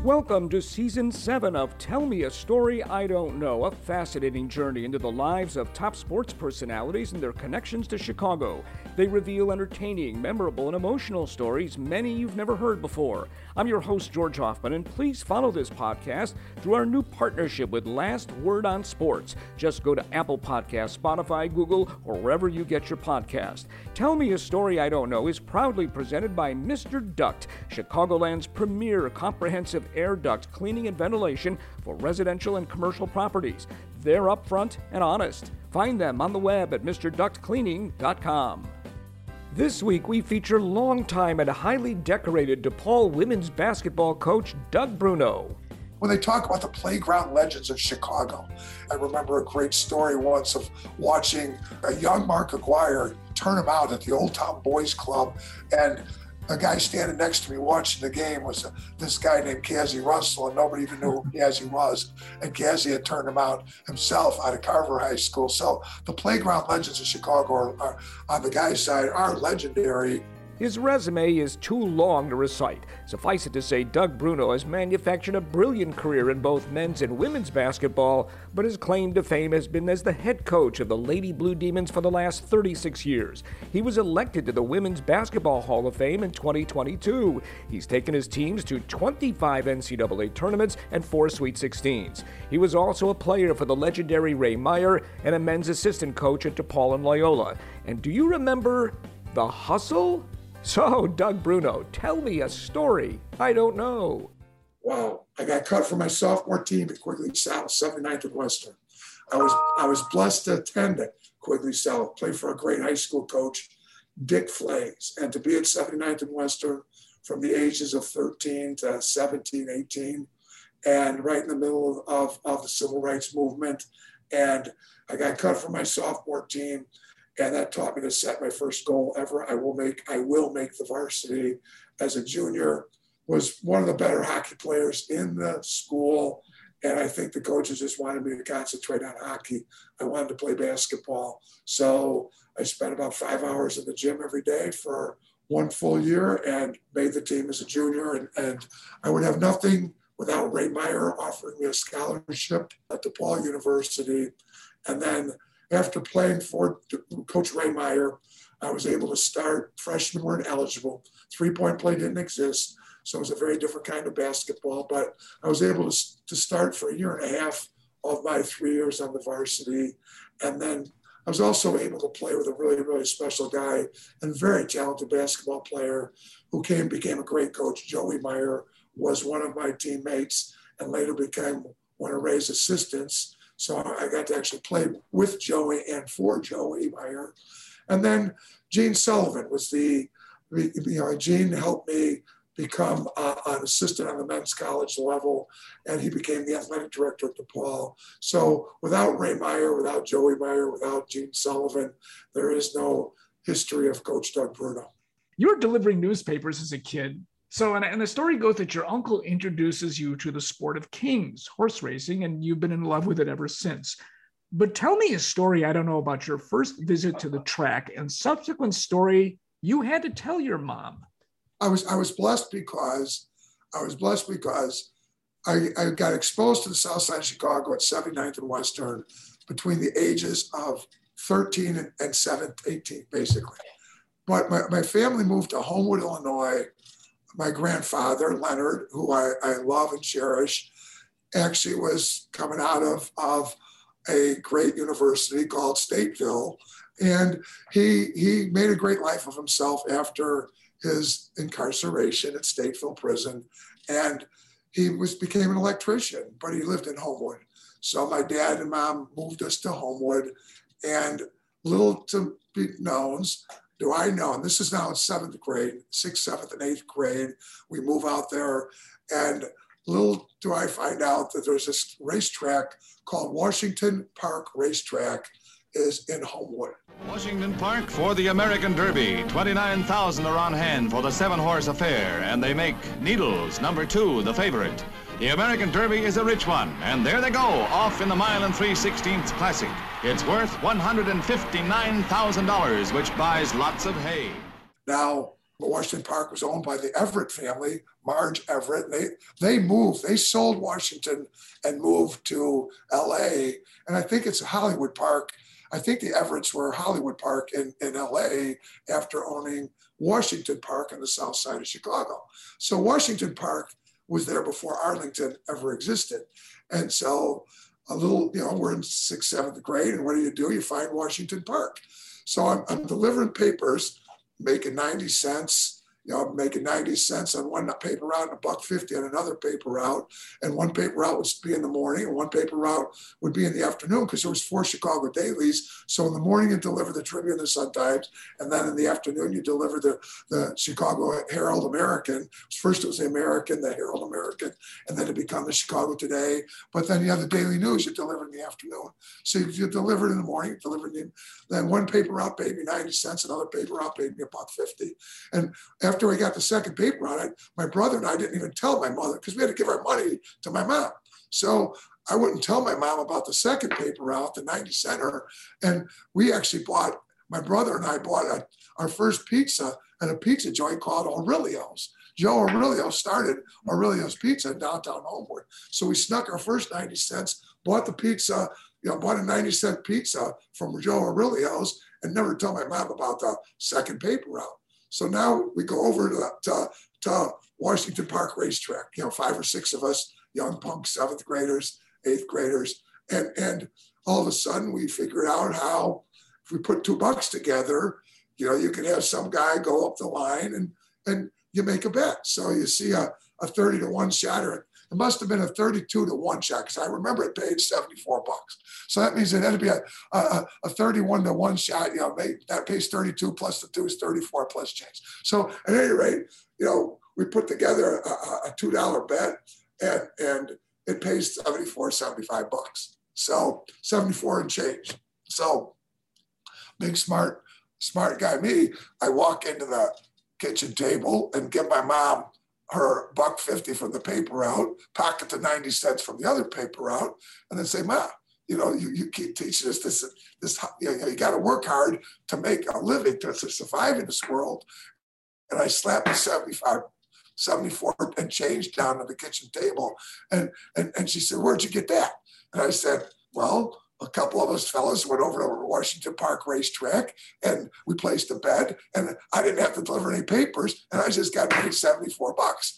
Welcome to Season 7 of Tell Me a Story I Don't Know, a fascinating journey into the lives of top sports personalities and their connections to Chicago. They reveal entertaining, memorable, and emotional stories many you've never heard before. I'm your host, George Hoffman, and please follow this podcast through our new partnership with Last Word on Sports. Just go to Apple Podcasts, Spotify, Google, or wherever you get your podcast. Tell Me a Story I Don't Know is proudly presented by Mr. Duct, Chicagoland's premier comprehensive air duct cleaning and ventilation for residential and commercial properties. They're upfront and honest. Find them on the web at mrductcleaning.com. This week we feature longtime and highly decorated DePaul women's basketball coach Doug Bruno. When they talk about the playground legends of Chicago, I remember a great story once of watching a young Mark Aguirre turn him out at the Old Town Boys Club, and a guy standing next to me watching the game was this guy named Cazzie Russell, and nobody even knew who Cazzie was. And Cazzie had turned him out himself out of Carver High School. So the playground legends of Chicago are on the guy's side are legendary. His resume is too long to recite. Suffice it to say, Doug Bruno has manufactured a brilliant career in both men's and women's basketball, but his claim to fame has been as the head coach of the Lady Blue Demons for the last 36 years. He was elected to the Women's Basketball Hall of Fame in 2022. He's taken his teams to 25 NCAA tournaments and 4 Sweet 16s. He was also a player for the legendary Ray Meyer and a men's assistant coach at DePaul and Loyola. And do you remember the hustle? So, Doug Bruno, tell me a story I don't know. Wow, I got cut for my sophomore team at Quigley South, 79th and Western. I was blessed to attend at Quigley South, play for a great high school coach, Dick Flays, and to be at 79th and Western from the ages of 13 to 17, 18, and right in the middle of the civil rights movement. And I got cut for my sophomore team. And that taught me to set my first goal ever. I will make the varsity. As a junior, was one of the better hockey players in the school. And I think the coaches just wanted me to concentrate on hockey. I wanted to play basketball. So I spent about 5 hours in the gym every day for 1 full year and made the team as a junior. And I would have nothing without Ray Meyer offering me a scholarship at DePaul University. And then after playing for Coach Ray Meyer, I was able to start. Freshmen weren't eligible. Three-point play didn't exist, so it was a very different kind of basketball. But I was able to start for a year and a half of my 3 years on the varsity. And then I was also able to play with a really, really special guy and very talented basketball player who became a great coach. Joey Meyer was one of my teammates and later became one of Ray's assistants. So I got to actually play with Joey and for Joey Meyer. And then Gene Sullivan was Gene helped me become an assistant on the men's college level, and he became the athletic director at DePaul. So without Ray Meyer, without Joey Meyer, without Gene Sullivan, there is no history of Coach Doug Bruno. You were delivering newspapers as a kid. So, and the story goes that your uncle introduces you to the sport of kings, horse racing, and you've been in love with it ever since. But tell me a story I don't know about your first visit to the track and subsequent story you had to tell your mom. I was blessed because I got exposed to the South Side of Chicago at 79th and Western between the ages of 13 and 18, basically. But my family moved to Homewood, Illinois. My grandfather, Leonard, who I love and cherish, actually was coming out of a great university called Stateville. And he made a great life of himself after his incarceration at Stateville Prison. And he became an electrician, but he lived in Homewood. So my dad and mom moved us to Homewood. And little to be knowns, do I know, and this is now in 7th grade, 6th, 7th, and 8th grade, we move out there, and little do I find out that there's this racetrack called Washington Park Racetrack is in Homewood. Washington Park for the American Derby. 29,000 are on hand for the 7-horse affair, and they make Needles, number 2, the favorite. The American Derby is a rich one, and there they go, off in the mile and 3/16 Classic. It's worth $159,000, which buys lots of hay. Now, Washington Park was owned by the Everett family, Marge Everett. And they sold Washington and moved to LA. And I think it's Hollywood Park. I think the Everetts were Hollywood Park in LA after owning Washington Park on the south side of Chicago. So Washington Park was there before Arlington ever existed. And so we're in 6th, 7th grade, and what do? You find Washington Park. So I'm delivering papers, making 90 cents. I'm making 90 cents on one paper route and $1.50 on another paper route. And one paper route would be in the morning and one paper route would be in the afternoon because there was 4 Chicago dailies. So in the morning you deliver the Tribune, the Sun-Times, and then in the afternoon you deliver the Chicago Herald American. First it was the American, the Herald American, and then it became the Chicago Today. But then you have the Daily News you deliver in the afternoon. So you deliver it in the morning, then one paper route paid me 90 cents, another paper route paid me $1.50. And after I got the second paper out, my brother and I didn't even tell my mother because we had to give our money to my mom. So I wouldn't tell my mom about the second paper out, the 90 center. And we actually my brother and I bought our first pizza at a pizza joint called Aurelio's. Joe Aurelio started Aurelio's Pizza in downtown Homewood. So we snuck our first 90 cents, bought the pizza, bought a 90-cent pizza from Joe Aurelio's and never told my mom about the second paper route. So now we go over to Washington Park Racetrack, 5 or 6 of us, young punks, 7th graders, 8th graders. And all of a sudden we figured out how if we put $2 together, you could have some guy go up the line and you make a bet. So you see a 30-to-1 shot, or it must have been a 32-to-1 shot because I remember it paid $74. So that means it had to be a 31-to-1 shot. That pays 32 plus the 2 is 34 plus change. So at any rate, we put together a $2 bet and it pays $75. So 74 and change. So big smart guy me, I walk into the kitchen table and give my mom her $1.50 from the paper route, pocket the 90 cents from the other paper route, and then say, Ma, you keep teaching us this, you got to work hard to make a living, to survive in this world. And I slapped the 74 and change down on the kitchen table. And she said, where'd you get that? And I said, well, a couple of us fellas went over to Washington Park Racetrack and we placed a bet and I didn't have to deliver any papers and I just got paid $74.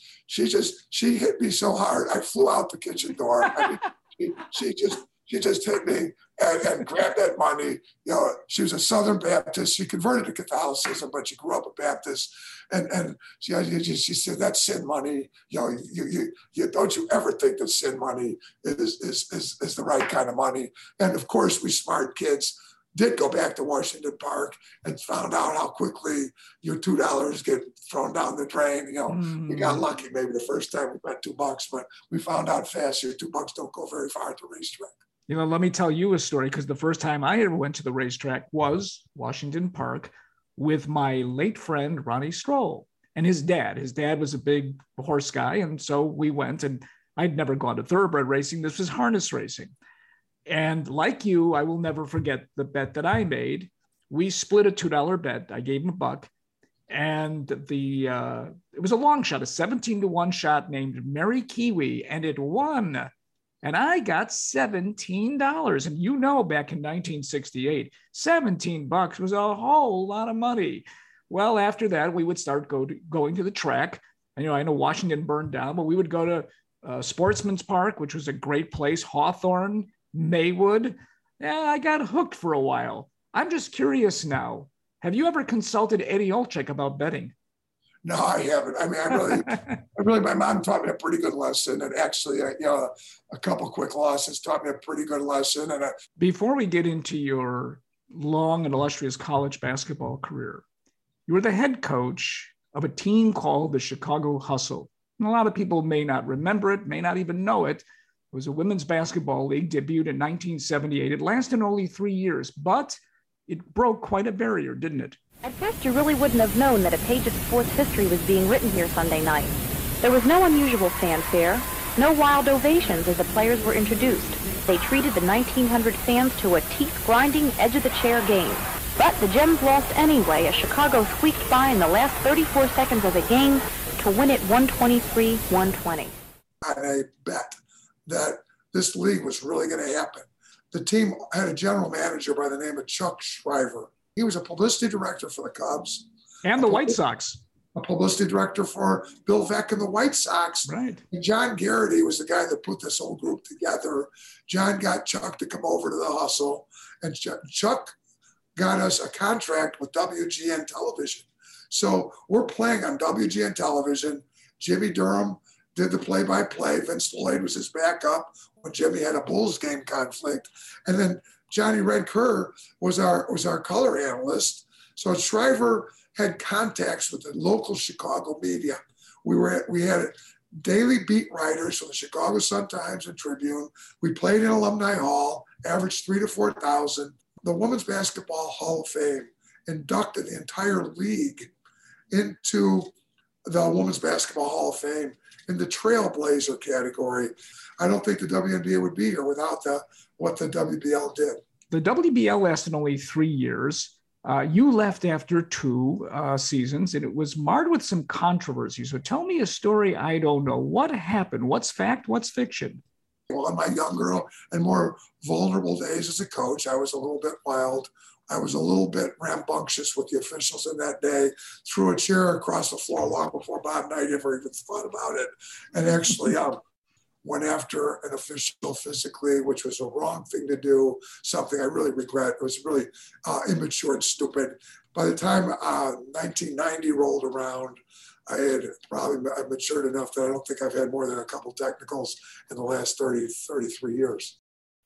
She hit me so hard, I flew out the kitchen door. I mean, she just hit me and grabbed that money. She was a Southern Baptist. She converted to Catholicism, but she grew up a Baptist. And she said, that's sin money. You don't you ever think that sin money is the right kind of money. And of course, we smart kids did go back to Washington Park and found out how quickly your $2 get thrown down the drain. We got lucky maybe the first time we bet $2, but we found out fast your $2 don't go very far at the racetrack. Let me tell you a story, because the first time I ever went to the racetrack was Washington Park with my late friend, Ronnie Stroll, and his dad. His dad was a big horse guy, and so we went, and I'd never gone to thoroughbred racing. This was harness racing. And like you, I will never forget the bet that I made. We split a $2 bet. I gave him $1, and it was a long shot, a 17-to-1 shot named Mary Kiwi, and it won. And I got $17. And back in 1968, $17 was a whole lot of money. Well, after that, we would start going to the track. And, I know Washington burned down, but we would go to Sportsman's Park, which was a great place, Hawthorne, Maywood. Yeah, I got hooked for a while. I'm just curious now. Have you ever consulted Eddie Olczyk about betting? No, I haven't. I mean, my mom taught me a pretty good lesson, and actually, a couple quick losses taught me a pretty good lesson. And before we get into your long and illustrious college basketball career, you were the head coach of a team called the Chicago Hustle. And a lot of people may not remember it, may not even know it. It was a women's basketball league, debuted in 1978. It lasted only 3 years, but it broke quite a barrier, didn't it? At first, you really wouldn't have known that a page of sports history was being written here Sunday night. There was no unusual fanfare, no wild ovations as the players were introduced. They treated the 1900 fans to a teeth-grinding, edge-of-the-chair game. But the Gems lost anyway as Chicago squeaked by in the last 34 seconds of the game to win it 123-120. I bet that this league was really going to happen. The team had a general manager by the name of Chuck Shriver. He was a publicity director for the Cubs. And the White Sox. A publicity director for Bill Veeck and the White Sox. Right. And John Garrity was the guy that put this whole group together. John got Chuck to come over to the Hustle, and Chuck got us a contract with WGN Television. So we're playing on WGN Television. Jimmy Durham did the play-by-play. Vince Lloyd was his backup when Jimmy had a Bulls game conflict. And then Johnny Red Kerr was our color analyst. So Shriver had contacts with the local Chicago media. We had daily beat writers from the Chicago Sun-Times and Tribune. We played in Alumni Hall, averaged 3,000 to 4,000. The Women's Basketball Hall of Fame inducted the entire league into the Women's Basketball Hall of Fame in the Trailblazer category. I don't think the WNBA would be here without what the WBL did. The WBL lasted only 3 years. You left after 2 seasons, and it was marred with some controversy. So tell me a story I don't know. What happened? What's fact? What's fiction? Well, in my younger and more vulnerable days as a coach, I was a little bit wild. I was a little bit rambunctious with the officials in that day, threw a chair across the floor long before Bob Knight ever even thought about it, and actually went after an official physically, which was a wrong thing to do, something I really regret. It was really immature and stupid. By the time 1990 rolled around, I had probably matured enough that I don't think I've had more than a couple technicals in the last 33 years.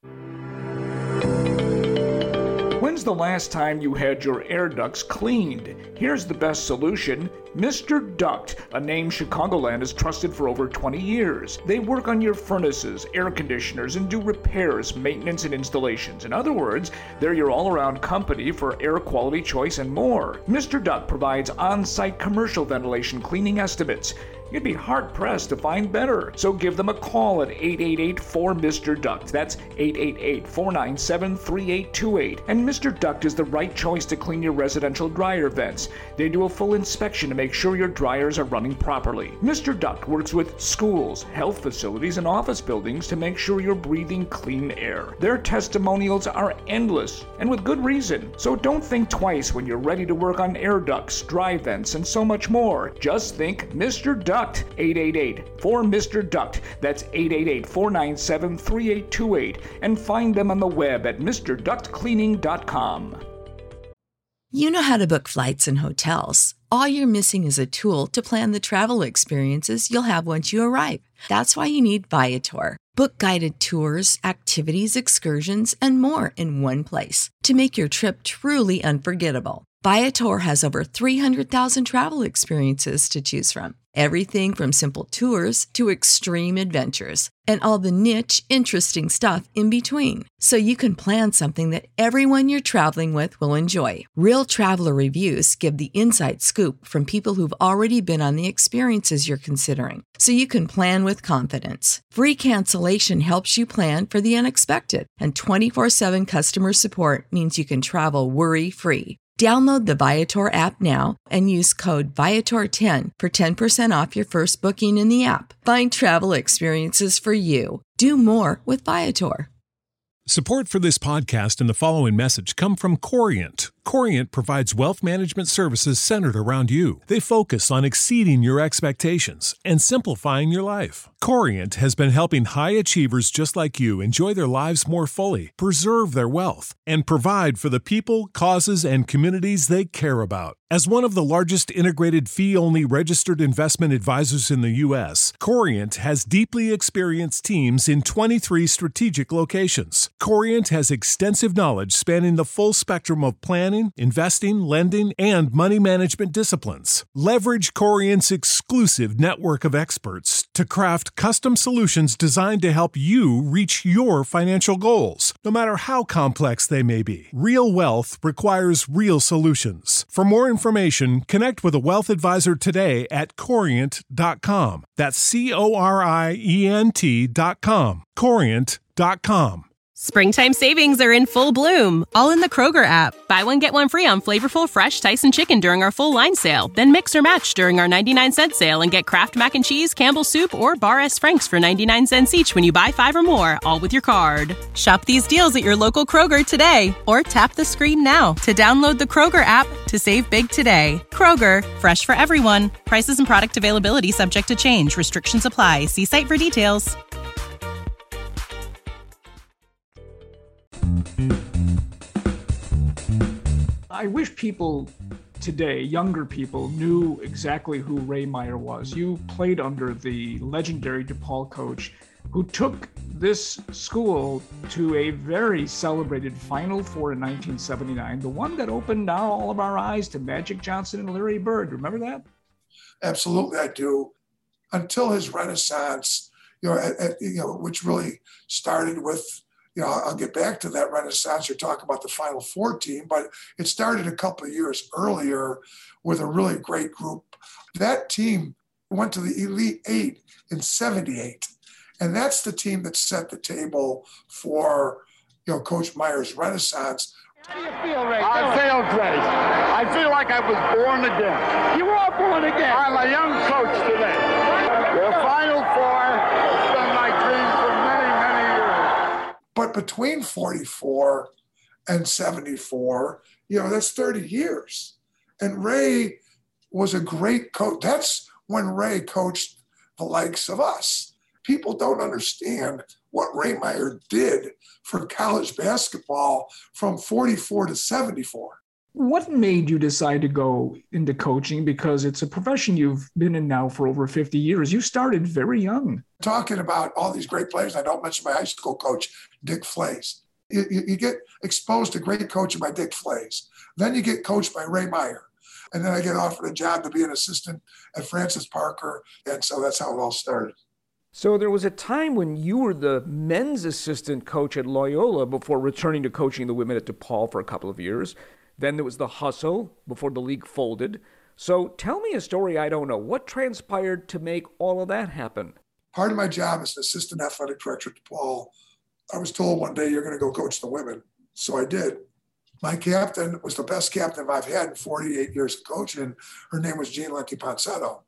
When's the last time you had your air ducts cleaned? Here's the best solution. Mr. Duct, a name Chicagoland has trusted for over 20 years. They work on your furnaces, air conditioners, and do repairs, maintenance, and installations. In other words, they're your all-around company for air quality choice and more. Mr. Duct provides on-site commercial ventilation cleaning estimates. You'd be hard-pressed to find better. So give them a call at 888-4-MR-DUCT. That's 888-497-3828. And Mr. Duct is the right choice to clean your residential dryer vents. They do a full inspection to make sure your dryers are running properly. Mr. Duct works with schools, health facilities, and office buildings to make sure you're breathing clean air. Their testimonials are endless, and with good reason. So don't think twice when you're ready to work on air ducts, dry vents, and so much more. Just think Mr. Duct. 888-4-MR-DUCT. That's 888-497-3828. And find them on the web at MrDuctCleaning.com. You know how to book flights and hotels. All you're missing is a tool to plan the travel experiences you'll have once you arrive. That's why you need Viator. Book guided tours, activities, excursions, and more in one place to make your trip truly unforgettable. Viator has over 300,000 travel experiences to choose from. Everything from simple tours to extreme adventures and all the niche, interesting stuff in between. So you can plan something that everyone you're traveling with will enjoy. Real traveler reviews give the inside scoop from people who've already been on the experiences you're considering. So you can plan with confidence. Free cancellation helps you plan for the unexpected. And 24/7 customer support means you can travel worry-free. Download the Viator app now and use code Viator10 for 10% off your first booking in the app. Find travel experiences for you. Do more with Viator. Support for this podcast and the following message come from Corient. Corient provides wealth management services centered around you. They focus on exceeding your expectations and simplifying your life. Corient has been helping high achievers just like you enjoy their lives more fully, preserve their wealth, and provide for the people, causes, and communities they care about. As one of the largest integrated fee-only registered investment advisors in the U.S., Corient has deeply experienced teams in 23 strategic locations. Corient has extensive knowledge spanning the full spectrum of planning, investing, lending, and money management disciplines. Leverage Corient's exclusive network of experts to craft custom solutions designed to help you reach your financial goals, no matter how complex they may be. Real wealth requires real solutions. For more information, connect with a wealth advisor today at Corient.com. That's Corient.com. Corient.com. Springtime savings are in full bloom, all in the Kroger app. Buy one, get one free on flavorful, fresh Tyson chicken during our full line sale. Then mix or match during our 99-cent sale and get Kraft Mac and Cheese, Campbell's Soup, or Bar S. Frank's for 99 cents each when you buy 5 or more, all with your card. Shop these deals at your local Kroger today, or tap the screen now to download the Kroger app to save big today. Kroger, fresh for everyone. Prices and product availability subject to change. Restrictions apply. See site for details. I wish people today, younger people, knew exactly who Ray Meyer was. You played under the legendary DePaul coach who took this school to a very celebrated Final Four in 1979, the one that opened all of our eyes to Magic Johnson and Larry Bird. Remember that? Absolutely, I do. Until his renaissance, which really started with, I'll get back to that renaissance. You're talking about the Final Four team, but it started a couple of years earlier with a really great group. That team went to the Elite Eight in '78, and that's the team that set the table for, Coach Meyer's renaissance. How do you feel, Ray? I feel great. I feel like I was born again. You are born again. I'm a young coach today. The Final Four has been my dream for many, many years. But between 44 and 74, that's 30 years. And Ray was a great coach. That's when Ray coached the likes of us. People don't understand what Ray Meyer did for college basketball from 44 to 74. What made you decide to go into coaching? Because it's a profession you've been in now for over 50 years. You started very young. Talking about all these great players, I don't mention my high school coach, Dick Flays. You get exposed to great coaching by Dick Flays. Then you get coached by Ray Meyer. And then I get offered a job to be an assistant at Francis Parker. And so that's how it all started. So there was a time when you were the men's assistant coach at Loyola before returning to coaching the women at DePaul for a couple of years. Then there was the hustle before the league folded. So tell me a story I don't know. What transpired to make all of that happen? Part of my job as an assistant athletic director at DePaul, I was told one day you're going to go coach the women. So I did. My captain was the best captain I've had in 48 years of coaching. Her name was Jean Lenti Ponsetto.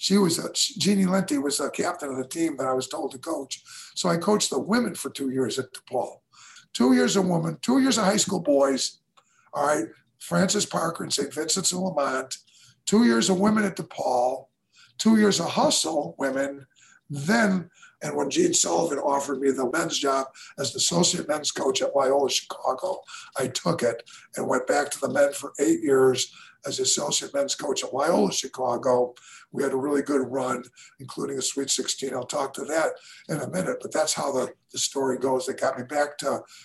Jeannie Lenti was the captain of the team that I was told to coach. So I coached the women for 2 years at DePaul. 2 years of women, 2 years of high school boys. All right, Francis Parker and St. Vincent's and Lamont. 2 years of women at DePaul. 2 years of hustle women. Then, and when Gene Sullivan offered me the men's job as the associate men's coach at Loyola Chicago, I took it and went back to the men for 8 years as associate men's coach at Loyola Chicago. We had a really good run, including a Sweet 16. I'll talk to that in a minute, but that's how the story goes. That got me back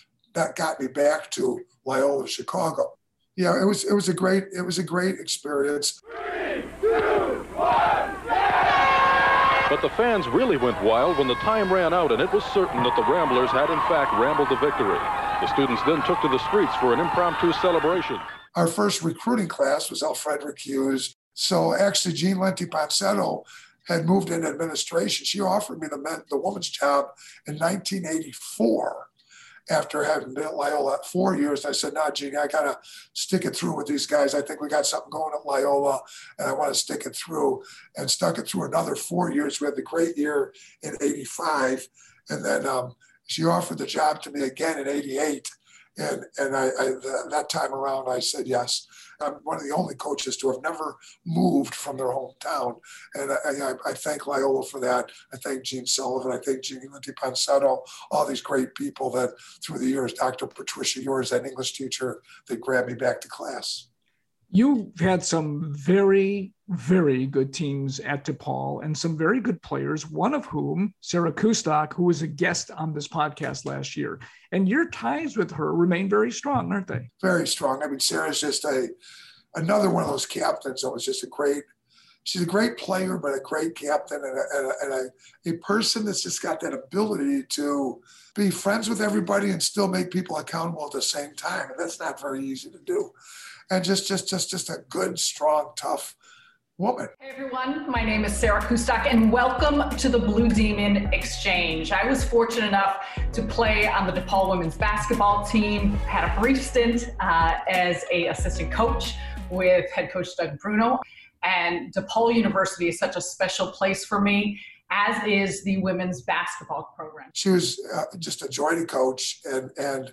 to Loyola Chicago. Yeah, it was a great experience. 3, 2, 1, yeah! But the fans really went wild when the time ran out, and it was certain that the Ramblers had in fact rambled the victory. The students then took to the streets for an impromptu celebration. Our first recruiting class was Alfrederick Hughes. So actually, Jean Lenti Ponsetto had moved in administration. She offered me the woman's job in 1984 after having been at Loyola 4 years. I said, "No, Jean, I got to stick it through with these guys. I think we got something going at Loyola, and I want to stick it through," and stuck it through another 4 years. We had the great year in 85. And then she offered the job to me again in 88. And that time around, I said yes. I'm one of the only coaches to have never moved from their hometown. And I thank Loyola for that. I thank Gene Sullivan. I thank Jeannie Lenti Ponsetto, all these great people that through the years, Dr. Patricia Yours, that English teacher, that grabbed me back to class. You've had some very, very good teams at DePaul and some very good players, one of whom, Sarah Kustok, who was a guest on this podcast last year. And your ties with her remain very strong, aren't they? Very strong. I mean, Sarah's just another one of those captains that was just she's a great player, but a great captain and a person that's just got that ability to be friends with everybody and still make people accountable at the same time. And that's not very easy to do. And just a good, strong, tough woman. Hey everyone, my name is Sarah Kustak and welcome to the Blue Demon Exchange. I was fortunate enough to play on the DePaul women's basketball team, had a brief stint as an assistant coach with head coach Doug Bruno, and DePaul University is such a special place for me, as is the women's basketball program. She was just a joy to coach, and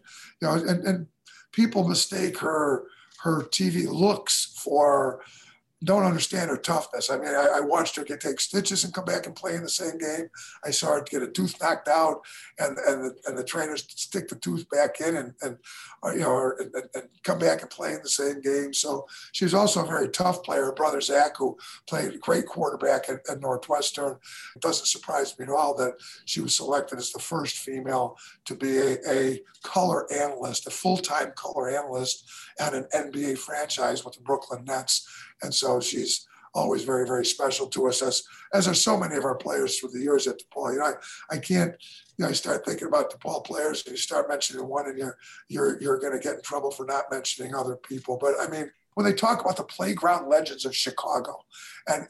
people mistake her TV looks for, don't understand her toughness. I mean, I watched her take stitches and come back and play in the same game. I saw her get a tooth knocked out, and the trainers stick the tooth back in and come back and play in the same game. So she was also a very tough player. Her brother Zach, who played a great quarterback at Northwestern. It doesn't surprise me at all that she was selected as the first female to be a color analyst, a full-time color analyst at an NBA franchise with the Brooklyn Nets. And so she's always very, very special to us, as are so many of our players through the years at DePaul. I can't, I start thinking about DePaul players and you start mentioning one and you're going to get in trouble for not mentioning other people. But I mean, when they talk about the playground legends of Chicago, and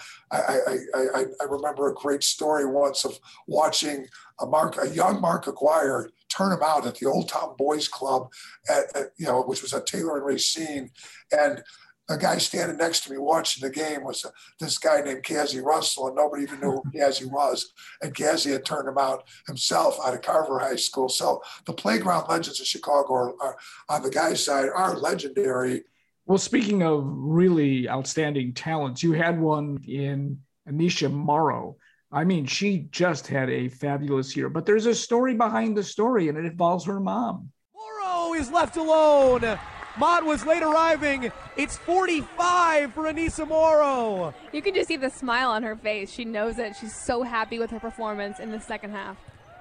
I remember a great story once of watching a young Mark Aguirre turn him out at the Old Town Boys Club which was at Taylor and Racine, and a guy standing next to me watching the game was this guy named Cassie Russell, and nobody even knew who Cassie was. And Cassie had turned him out himself out of Carver High School. So the playground legends of Chicago are on the guy's side are legendary. Well, speaking of really outstanding talents, you had one in Anisha Morrow. I mean, she just had a fabulous year, but there's a story behind the story, and it involves her mom. Morrow is left alone. Mott was late arriving. It's 45 for Anisha Morrow. You can just see the smile on her face. She knows it. She's so happy with her performance in the second half.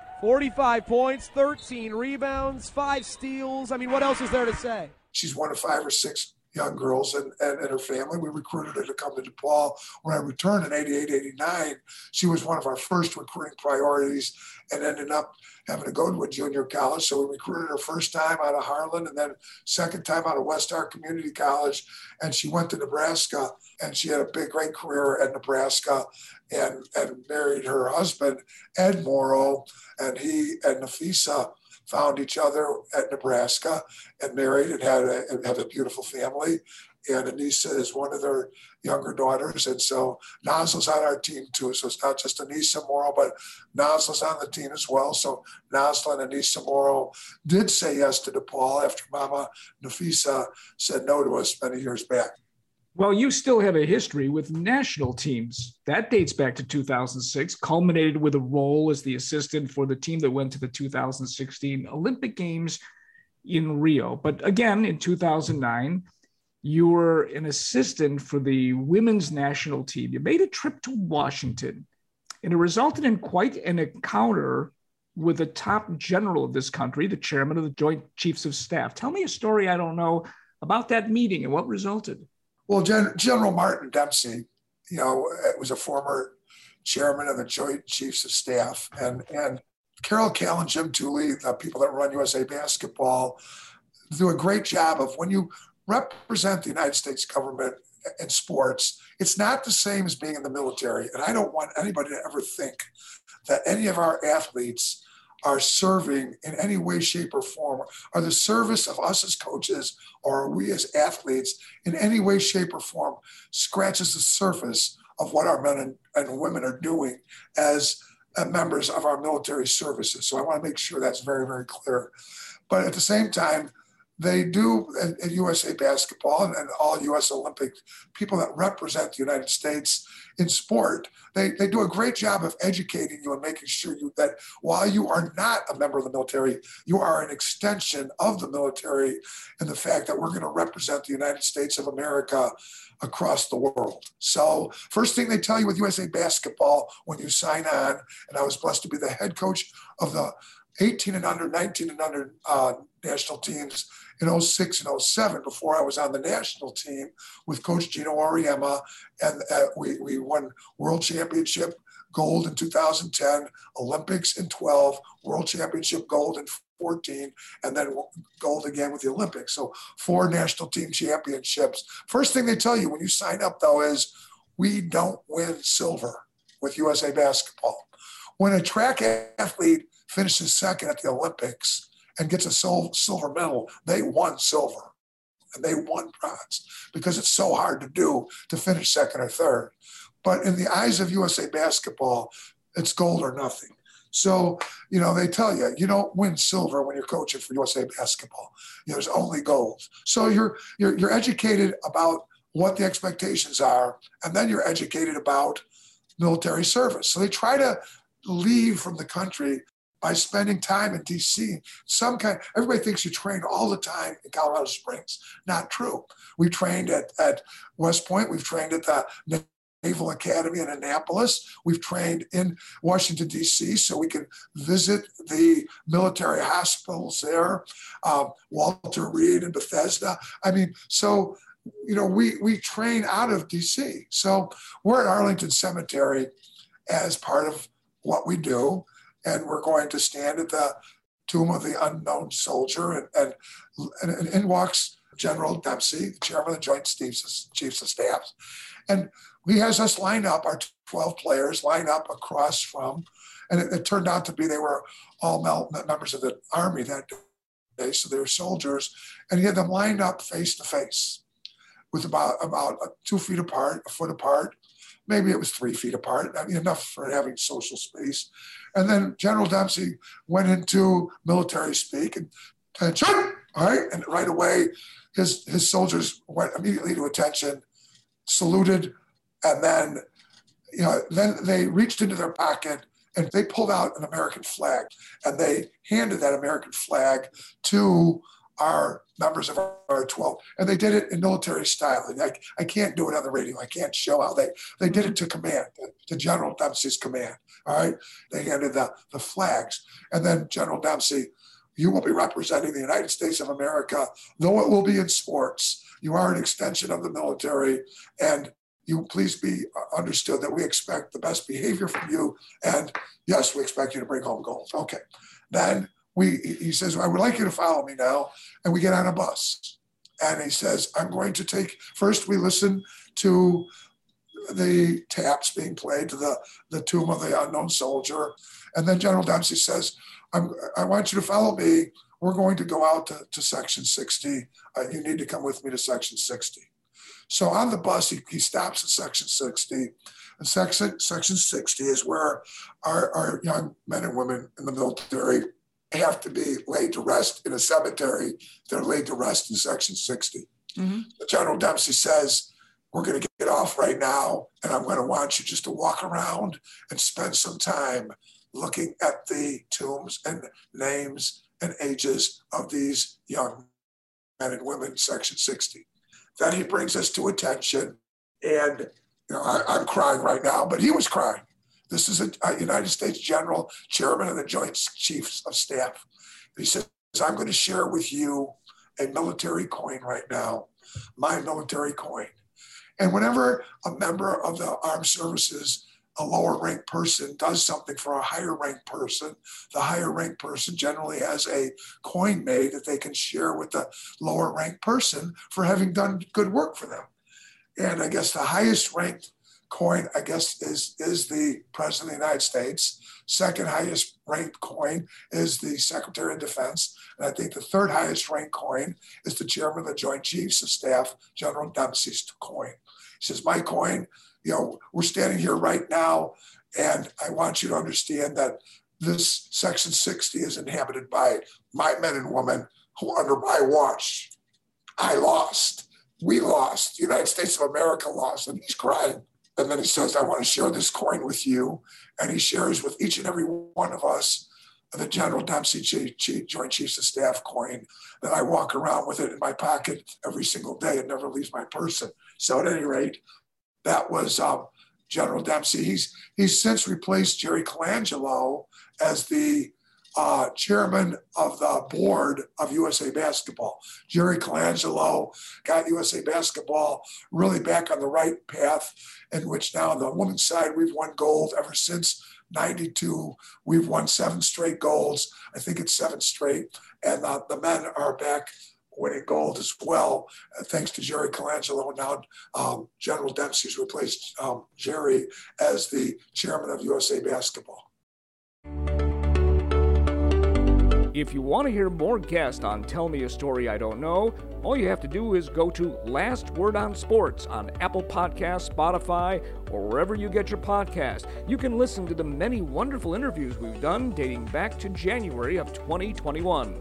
45 points, 13 rebounds, 5 steals. I mean, what else is there to say? She's one of 5 or 6 young girls and her family. We recruited her to come to DePaul. When I returned in 88, 89, she was one of our first recruiting priorities and ended up having to go to a junior college. So we recruited her first time out of Harlan and then second time out of West Ark Community College. And she went to Nebraska, and she had a great career at Nebraska and married her husband, Ed Morrow, and he and Nafisa found each other at Nebraska and married and had a beautiful family. And Anisha is one of their younger daughters. And so Nazla's on our team too. So it's not just Anisha Morrow, but Nazla's on the team as well. So Nazla and Anisha Morrow did say yes to DePaul after Mama Nafisa said no to us many years back. Well, you still have a history with national teams. That dates back to 2006, culminated with a role as the assistant for the team that went to the 2016 Olympic Games in Rio. But again, in 2009, you were an assistant for the women's national team. You made a trip to Washington, and it resulted in quite an encounter with the top general of this country, the chairman of the Joint Chiefs of Staff. Tell me a story I don't know about that meeting and what resulted. Well, General Martin Dempsey, was a former chairman of the Joint Chiefs of Staff, and Carol Cal and Jim Tooley, the people that run USA Basketball, do a great job of when you represent the United States government in sports, it's not the same as being in the military. And I don't want anybody to ever think that any of our athletes are serving in any way, shape, or form, are the service of us as coaches or we as athletes in any way, shape, or form scratches the surface of what our men and women are doing as members of our military services. So I want to make sure that's very, very clear. But at the same time, they do at USA Basketball and all U.S. Olympic people that represent the United States in sport, they do a great job of educating you and making sure that while you are not a member of the military, you are an extension of the military and the fact that we're going to represent the United States of America across the world. So first thing they tell you with USA Basketball when you sign on, and I was blessed to be the head coach of the 18 and under, 19 and under national teams in 06 and 07 before I was on the national team with Coach Gino Auriemma. And we won world championship gold in 2010, Olympics in 12, world championship gold in 14, and then gold again with the Olympics. So 4 national team championships. First thing they tell you when you sign up, though, is we don't win silver with USA Basketball. When a track athlete finishes second at the Olympics and gets a silver medal, they won silver and they won bronze because it's so hard to do to finish second or third. But in the eyes of USA Basketball, it's gold or nothing. So, they tell you, you don't win silver when you're coaching for USA Basketball. There's only gold. So you're educated about what the expectations are, and then you're educated about military service. So they try to leave from the country by spending time in DC. Everybody thinks you train all the time in Colorado Springs. Not true. We trained at West Point. We've trained at the Naval Academy in Annapolis. We've trained in Washington, D.C., so we can visit the military hospitals there, Walter Reed and Bethesda. We train out of D.C. So we're at Arlington Cemetery as part of what we do, and we're going to stand at the tomb of the unknown soldier, and in walks General Dempsey, the chairman of the Joint Chiefs of Staff. And he has us line up, our 12 players line up across from, and it turned out to be they were all members of the Army that day, so they were soldiers, and he had them lined up face to face with about 2 feet apart, a foot apart. Maybe it was 3 feet apart, enough for having social space. And then General Dempsey went into military speak and attention, all right? And right away, his soldiers went immediately to attention, saluted, and then they reached into their pocket and they pulled out an American flag, and they handed that American flag to our members of our 12, and they did it in military style. And I can't do it on the radio. I can't show how they did it to command, to General Dempsey's command. All right, they handed the flags, and then General Dempsey, you will be representing the United States of America, though it will be in sports. You are an extension of the military, and you please be understood that we expect the best behavior from you, and yes, we expect you to bring home gold. Okay, then he says, I would like you to follow me now. And we get on a bus. And he says, I'm going to first we listen to the taps being played to the tomb of the unknown soldier. And then General Dempsey says, I want you to follow me. We're going to go out to Section 60. You need to come with me to Section 60. So on the bus, he stops at Section 60. And Section 60 is where our young men and women in the military have to be laid to rest in a cemetery. They're laid to rest in Section 60. Mm-hmm. General Dempsey says, we're going to get off right now, and I'm going to want you just to walk around and spend some time looking at the tombs and names and ages of these young men and women in Section 60. Then he brings us to attention, and I'm crying right now, but he was crying. This is a United States General, Chairman of the Joint Chiefs of Staff. He says, I'm going to share with you a military coin right now, my military coin. And whenever a member of the armed services, a lower ranked person, does something for a higher ranked person, the higher ranked person generally has a coin made that they can share with the lower ranked person for having done good work for them. And I guess the highest ranked coin, I guess, is the President of the United States. Second highest ranked coin is the Secretary of Defense. And I think the third highest ranked coin is the Chairman of the Joint Chiefs of Staff, General Dempsey's coin. He says, my coin, we're standing here right now, and I want you to understand that this Section 60 is inhabited by my men and women who, under my watch, I lost. We lost. The United States of America lost. And he's crying. And then he says, I want to share this coin with you. And he shares with each and every one of us the General Dempsey Joint Chiefs of Staff coin, that I walk around with it in my pocket every single day. It never leaves my person. So at any rate, that was General Dempsey. He's since replaced Jerry Colangelo as the chairman of the board of USA Basketball. Jerry Colangelo got USA Basketball really back on the right path, in which now on the women's side, we've won gold ever since 92. We've won 7 straight golds. I think it's 7 straight. And the men are back winning gold as well, thanks to Jerry Colangelo. Now General Dempsey's replaced Jerry as the chairman of USA Basketball. If you want to hear more guests on Tell Me a Story I Don't Know, all you have to do is go to Last Word on Sports on Apple Podcasts, Spotify, or wherever you get your podcast. You can listen to the many wonderful interviews we've done dating back to January of 2021.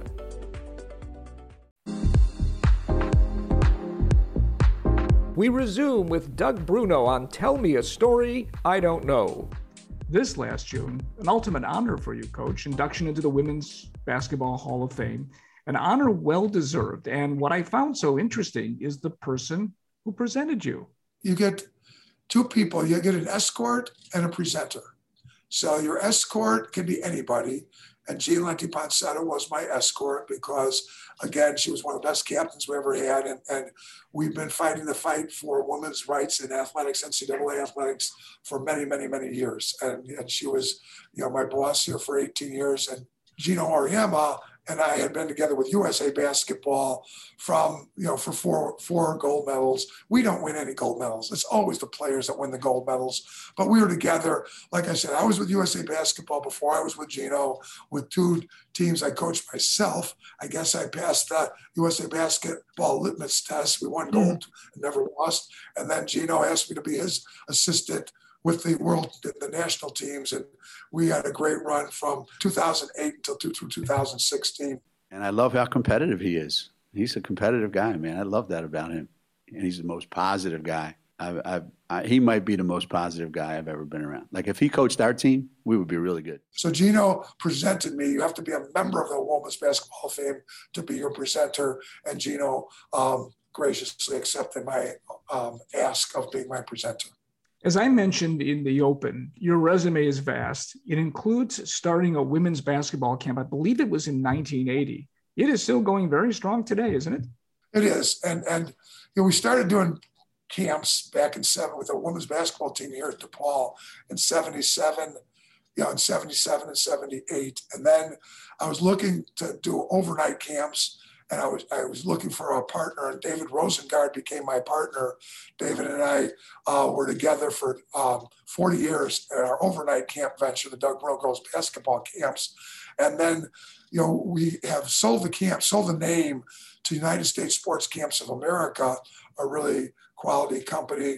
We resume with Doug Bruno on Tell Me a Story I Don't Know. This last June, an ultimate honor for you, Coach, induction into the Women's Basketball Hall of Fame, an honor well-deserved. And what I found so interesting is the person who presented you. You get two people. You get an escort and a presenter. So your escort can be anybody. And Jean Lenti Ponsetto was my escort because, again, she was one of the best captains we ever had. And we've been fighting the fight for women's rights in athletics, NCAA athletics, for many, many, many years. And she was, my boss here for 18 years. And Gino Auriemma and I had been together with USA Basketball from, for four gold medals. We don't win any gold medals. It's always the players that win the gold medals. But we were together. Like I said, I was with USA Basketball before I was with Gino, with two teams I coached myself. I guess I passed the USA Basketball litmus test. We won gold and never lost. And then Gino asked me to be his assistant with the national teams. And we had a great run from 2008 until 2016. And I love how competitive he is. He's a competitive guy, man. I love that about him. And he's the most positive guy. He might be the most positive guy I've ever been around. Like if he coached our team, we would be really good. So Gino presented me. You have to be a member of the Women's Basketball Hall of Fame to be your presenter. And Gino graciously accepted my ask of being my presenter. As I mentioned in the open, your resume is vast. It includes starting a women's basketball camp. I believe it was in 1980. It is still going very strong today, isn't it? It is. And we started doing camps back in with the women's basketball team here at DePaul in 77, in 77 and 78. And then I was looking to do overnight camps. And I was looking for a partner, and David Rosengard became my partner. David and I were together for 40 years at our overnight camp venture, the Doug Bruno Girls Basketball Camps. And then, we have sold the name to United States Sports Camps of America, a really quality company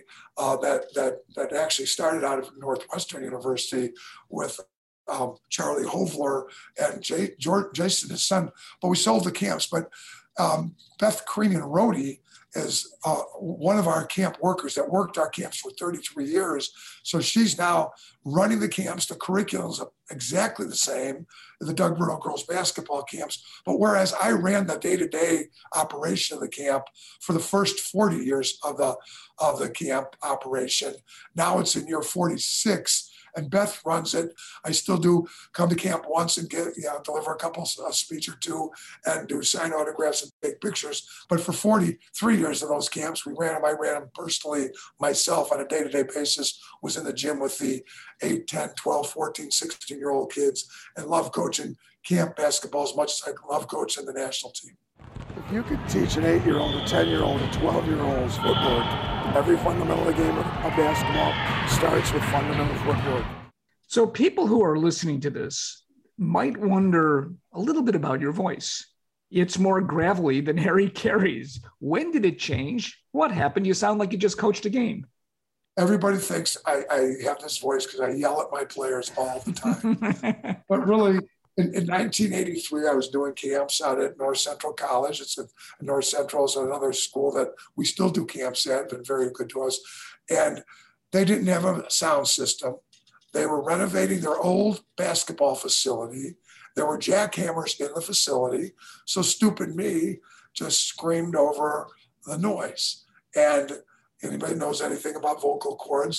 that actually started out of Northwestern University with Charlie Hovler and Jason, his son, but we sold the camps. But Beth Creamian Rohde is one of our camp workers that worked our camps for 33 years. So she's now running the camps. The curriculum's exactly the same, the Doug Bruno Girls Basketball Camps. But whereas I ran the day-to-day operation of the camp for the first 40 years of the camp operation, now it's in year 46. And Beth runs it. I still do come to camp once and deliver a couple of speech or two and do sign autographs and take pictures. But for 43 years of those camps, I ran them personally myself on a day-to-day basis, was in the gym with the 8, 10, 12, 14, 16-year-old kids and love coaching camp basketball as much as I love coaching the national team. If you could teach an 8-year-old, a 10-year-old, a 12-year-old's footwork, every fundamental of the game of basketball starts with fundamental footwork. So people who are listening to this might wonder a little bit about your voice. It's more gravelly than Harry Caray's. When did it change? What happened? You sound like you just coached a game. Everybody thinks I have this voice because I yell at my players all the time. But really, in 1983, I was doing camps out at North Central College. North Central is another school that we still do camps at, been very good to us. And they didn't have a sound system. They were renovating their old basketball facility. There were jackhammers in the facility. So stupid me just screamed over the noise. And anybody knows anything about vocal cords,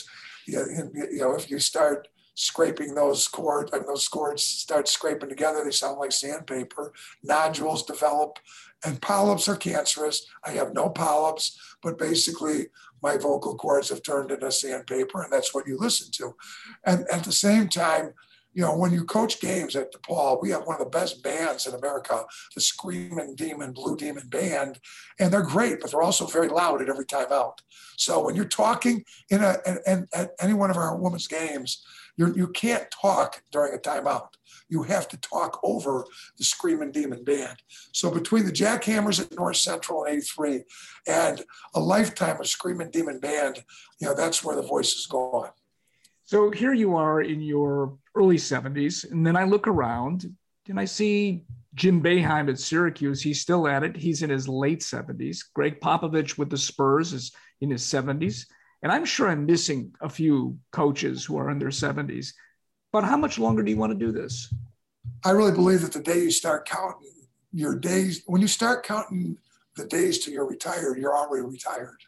if you start scraping those cords, and those cords start scraping together, they sound like sandpaper. Nodules develop, and polyps are cancerous. I have no polyps, but basically my vocal cords have turned into sandpaper, and that's what you listen to. And at the same time, when you coach games at DePaul, we have one of the best bands in America, the Screaming Demon, Blue Demon Band, and they're great, but they're also very loud at every timeout. So when you're talking at any one of our women's games, you can't talk during a timeout. You have to talk over the Screaming Demon Band. So between the Jackhammers at North Central in '83 and a lifetime of Screaming Demon Band, that's where the voice is going. So here you are in your early 70s, and then I look around and I see Jim Boeheim at Syracuse. He's still at it. He's in his late 70s. Greg Popovich with the Spurs is in his 70s. And I'm sure I'm missing a few coaches who are in their 70s. But how much longer do you want to do this? I really believe that the day you start counting your days, when you start counting the days till you're retired, you're already retired.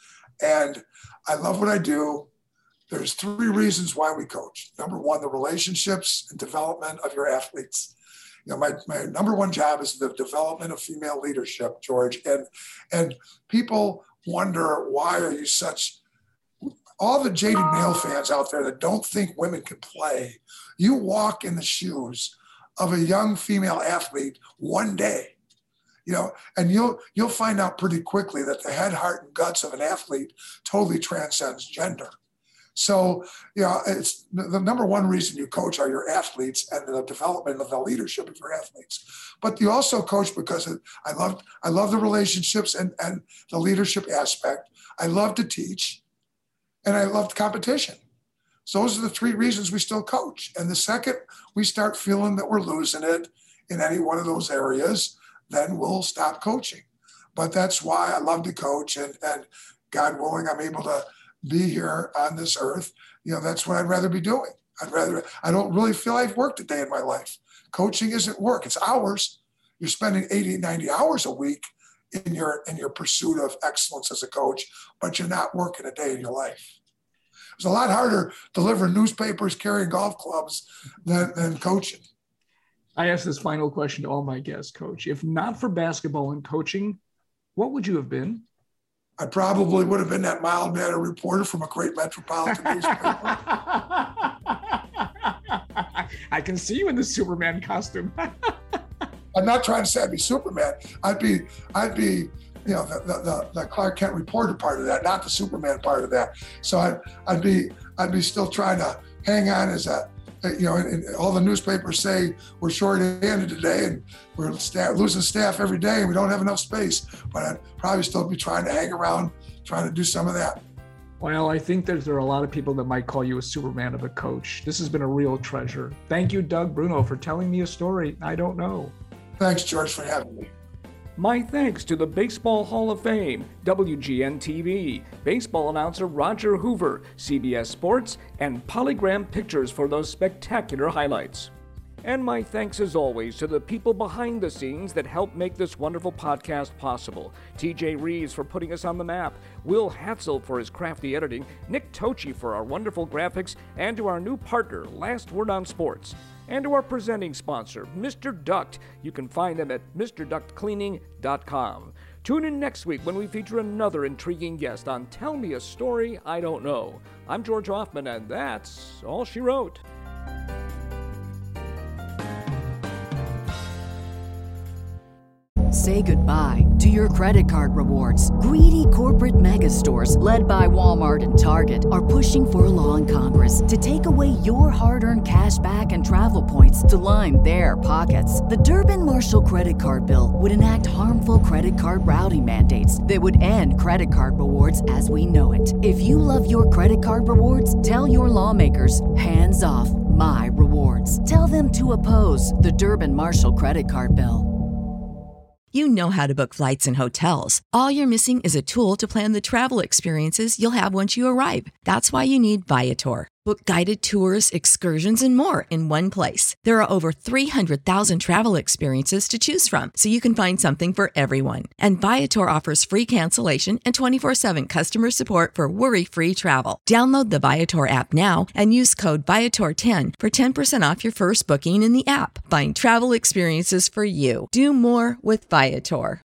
And I love what I do. There's 3 reasons why we coach. Number 1, the relationships and development of your athletes. My number 1 job is the development of female leadership, George. And people wonder, why are you such, all the jaded male fans out there that don't think women can play, you walk in the shoes of a young female athlete one day, and you'll find out pretty quickly that the head, heart, and guts of an athlete totally transcends gender. So, it's the number 1 reason you coach are your athletes and the development of the leadership of your athletes. But you also coach because I love the relationships and the leadership aspect. I love to teach, and I love competition. So those are the 3 reasons we still coach. And the second we start feeling that we're losing it in any one of those areas, then we'll stop coaching. But that's why I love to coach, and God willing, I'm able to be here on this earth. That's what I'd rather be doing. I don't really feel I've worked a day in my life. Coaching isn't work, it's hours. You're spending 80, 90 hours a week in your pursuit of excellence as a coach, but you're not working a day in your life. It's a lot harder delivering newspapers, carrying golf clubs than coaching. I ask this final question to all my guests, Coach. If not for basketball and coaching, what would you have been? I probably would have been that mild-mannered reporter from a great metropolitan newspaper. I can see you in the Superman costume. I'm not trying to say I'd be Superman. I'd be the Clark Kent reporter part of that, not the Superman part of that. So I'd be still trying to hang on as and all the newspapers say we're short-handed today and we're losing staff every day and we don't have enough space. But I'd probably still be trying to hang around, trying to do some of that. Well, I think that there are a lot of people that might call you a Superman of a coach. This has been a real treasure. Thank you, Doug Bruno, for telling me a story I don't know. Thanks, George, for having me. My thanks to the Baseball Hall of Fame, WGN-TV, baseball announcer Roger Hoover, CBS Sports, and Polygram Pictures for those spectacular highlights. And my thanks as always to the people behind the scenes that help make this wonderful podcast possible. TJ Reeves for putting us on the map, Will Hatzel for his crafty editing, Nick Tochi for our wonderful graphics, and to our new partner, Last Word on Sports. And to our presenting sponsor, Mr. Duct. You can find them at MrDuctCleaning.com. Tune in next week when we feature another intriguing guest on Tell Me a Story I Don't Know. I'm George Hoffman, and that's all she wrote. Say goodbye to your credit card rewards. Greedy corporate mega stores, led by Walmart and Target, are pushing for a law in Congress to take away your hard-earned cash back and travel points to line their pockets. The Durbin-Marshall credit card bill would enact harmful credit card routing mandates that would end credit card rewards as we know it. If you love your credit card rewards, tell your lawmakers, hands off my rewards. Tell them to oppose the Durbin-Marshall credit card bill. You know how to book flights and hotels. All you're missing is a tool to plan the travel experiences you'll have once you arrive. That's why you need Viator. Book guided tours, excursions, and more in one place. There are over 300,000 travel experiences to choose from, so you can find something for everyone. And Viator offers free cancellation and 24/7 customer support for worry-free travel. Download the Viator app now and use code Viator10 for 10% off your first booking in the app. Find travel experiences for you. Do more with Viator.